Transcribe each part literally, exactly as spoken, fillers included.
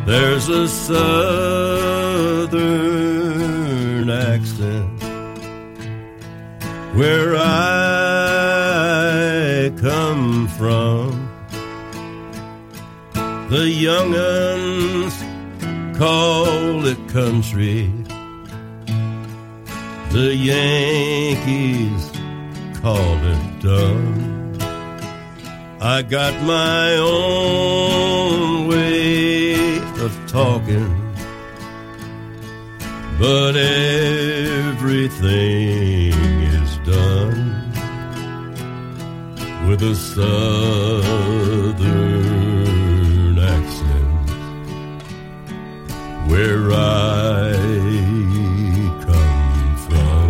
There's a southern accent where I come from. The young'uns call it country. The Yankees call it dumb. I got my own way of talking, but everything is done with a southern accent where I come from.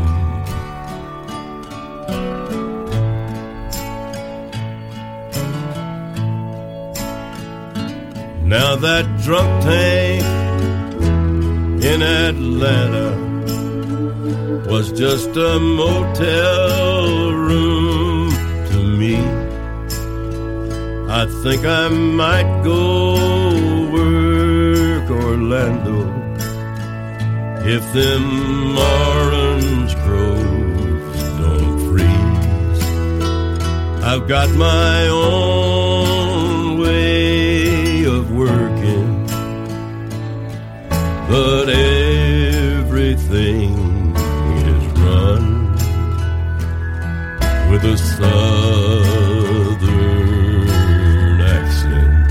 Now that drunk tank in Atlanta was just a motel room to me. I think I might go work Orlando if them orange groves don't freeze. I've got my own way of working, but everything is run with a southern accent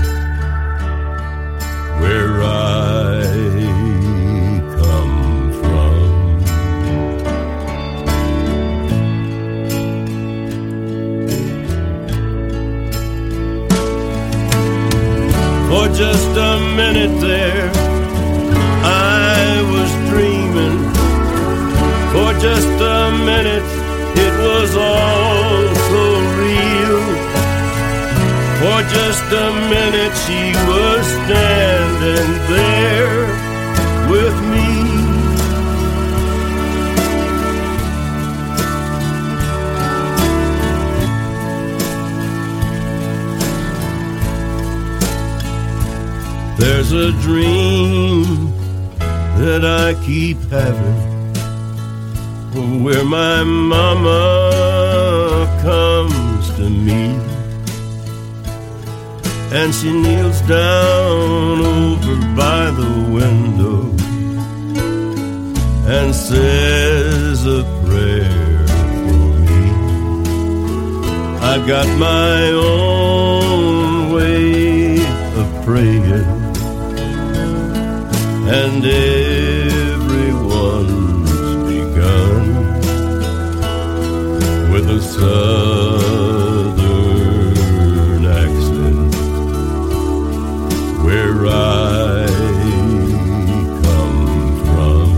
where I come from. For just a minute there I was dreaming. For just a minute it was all so real. For just a minute she was standing there with me. There's a dream that I keep having where my mama comes to me and she kneels down over by the window and says a prayer for me. I've got my own way of praying, and everyone's begun with a southern accent where I come from.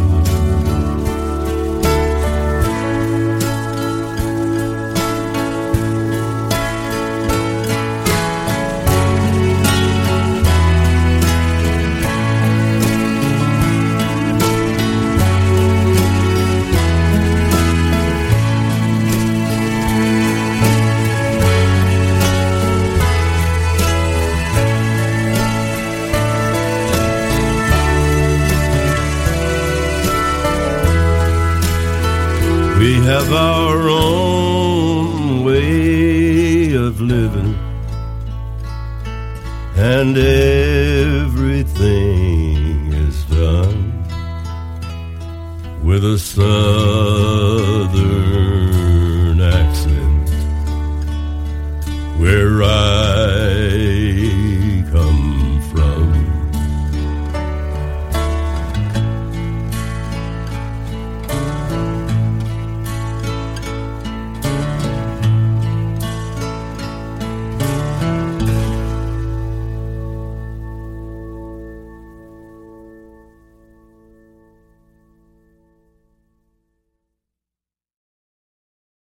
We have our own way of living, and everything is done with a sun.